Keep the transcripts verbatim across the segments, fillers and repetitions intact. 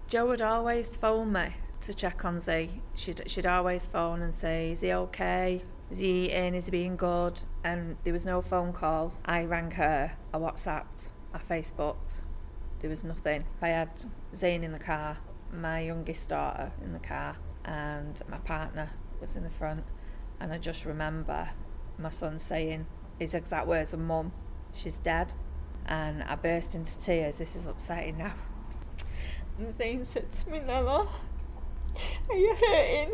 Jo would always phone me to check on Z. She'd, she'd always phone and say, is he okay? Is he eating? Is he being good? And there was no phone call. I rang her, I WhatsApped, I Facebooked. There was nothing. I had Zane in the car, my youngest daughter in the car, and my partner was in the front. And I just remember my son saying his exact words were, "Mum, she's dead." And I burst into tears. This is upsetting now. And Zane said to me, "Nella, are you hurting?"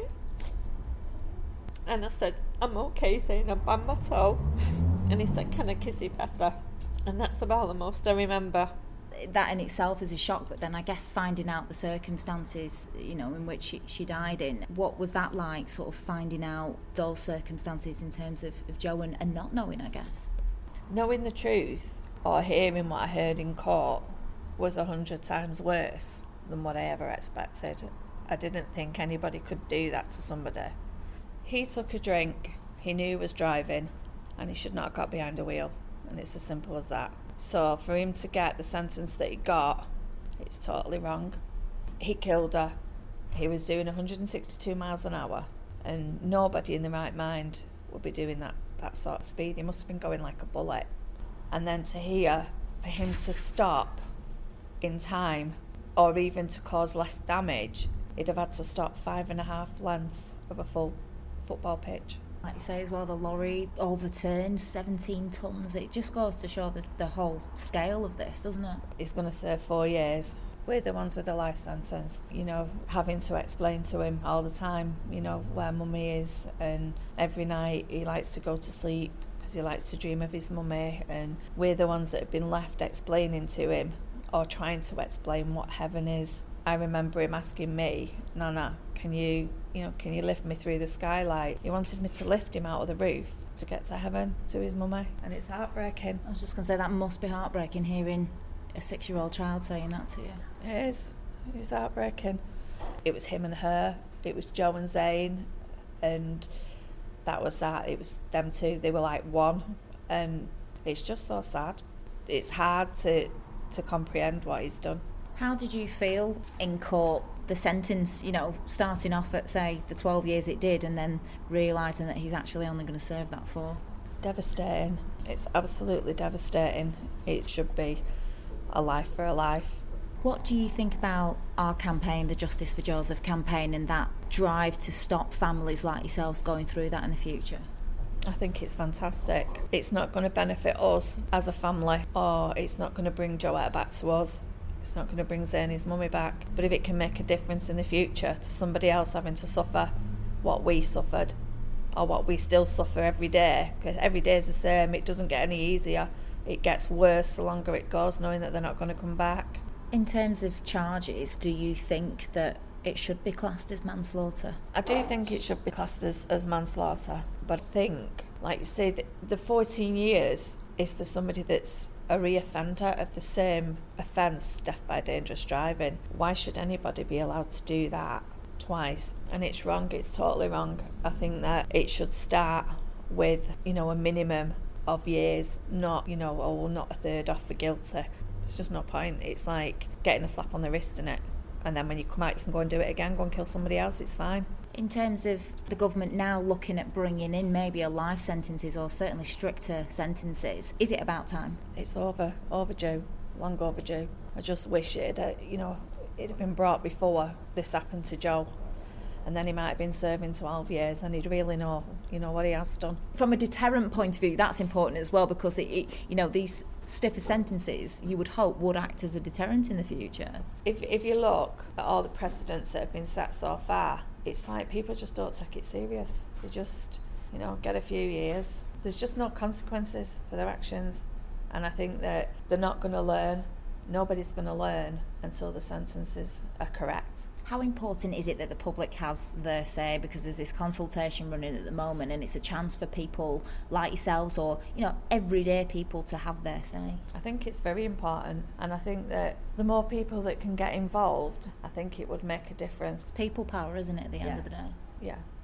And I said, "I'm okay," Zane. I banged my toe. And he said, "Can I kiss you better?" And that's about the most I remember. That in itself is a shock, but then I guess finding out the circumstances, you know, in which she, she died in, what was that like, sort of finding out those circumstances in terms of, of Jo and, and not knowing, I guess? Knowing the truth or hearing what I heard in court was a hundred times worse than what I ever expected. I didn't think anybody could do that to somebody. He took a drink, he knew he was driving, and he should not have got behind a wheel, and it's as simple as that. So for him to get the sentence that he got, it's totally wrong. He killed her. He was doing one hundred sixty-two miles an hour, and nobody in their right mind would be doing that, that sort of speed. He must have been going like a bullet. And then to hear, for him to stop in time, or even to cause less damage, he'd have had to stop five and a half lengths of a full football pitch. Like you say as well, the lorry overturned seventeen tonnes. It just goes to show the, the whole scale of this, doesn't it? He's going to serve four years. We're the ones with the life sentence, you know, having to explain to him all the time, you know, where mummy is. And every night he likes to go to sleep because he likes to dream of his mummy. And we're the ones that have been left explaining to him or trying to explain what heaven is. I remember him asking me, "Nana, can you, you know, can you lift me through the skylight?" He wanted me to lift him out of the roof to get to heaven, to his mummy, and it's heartbreaking. I was just going to say, that must be heartbreaking, hearing a six-year-old child saying that to you. It is. It was heartbreaking. It was him and her. It was Jo and Zane, and that was that. It was them two. They were like one, and it's just so sad. It's hard to to comprehend what he's done. How did you feel in court, the sentence, you know, starting off at, say, the twelve years it did, and then realising that he's actually only going to serve that for? Devastating. It's absolutely devastating. It should be a life for a life. What do you think about our campaign, the Justice for Joseph campaign, and that drive to stop families like yourselves going through that in the future? I think it's fantastic. It's not going to benefit us as a family, or it's not going to bring Joetta back to us. It's not going to bring Zane his mummy back. But if it can make a difference in the future to somebody else having to suffer what we suffered, or what we still suffer every day, because every day is the same, it doesn't get any easier. It gets worse the longer it goes, knowing that they're not going to come back. In terms of charges, do you think that it should be classed as manslaughter? I do think it should be classed as, as manslaughter, but I think, like you say, the, the fourteen years is for somebody that's a re-offender of the same offence, death by dangerous driving. Why should anybody be allowed to do that twice? And it's wrong, it's totally wrong. I think that it should start with, you know, a minimum of years, not, you know, oh, not a third off for guilty. There's just no point. It's like getting a slap on the wrist, innit? And then when you come out, you can go and do it again, go and kill somebody else, it's fine. In terms of the government now looking at bringing in maybe a life sentences or certainly stricter sentences, is it about time? It's over, overdue, long overdue. I just wish it had, you know, it had been brought before this happened to Jo. And then he might have been serving twelve years and he'd really know, you know, what he has done. From a deterrent point of view, that's important as well, because, it, it, you know, these stiffer sentences, you would hope, would act as a deterrent in the future. If if you look at all the precedents that have been set so far, it's like people just don't take it serious. They just, you know, get a few years. There's just no consequences for their actions. And I think that they're not going to learn. Nobody's going to learn until the sentences are correct. How important is it that the public has their say? Because there's this consultation running at the moment, and it's a chance for people like yourselves, or, you know, everyday people, to have their say. I think it's very important, and I think that the more people that can get involved, I think it would make a difference. It's people power, isn't it, at the end yeah. of the day? Yeah.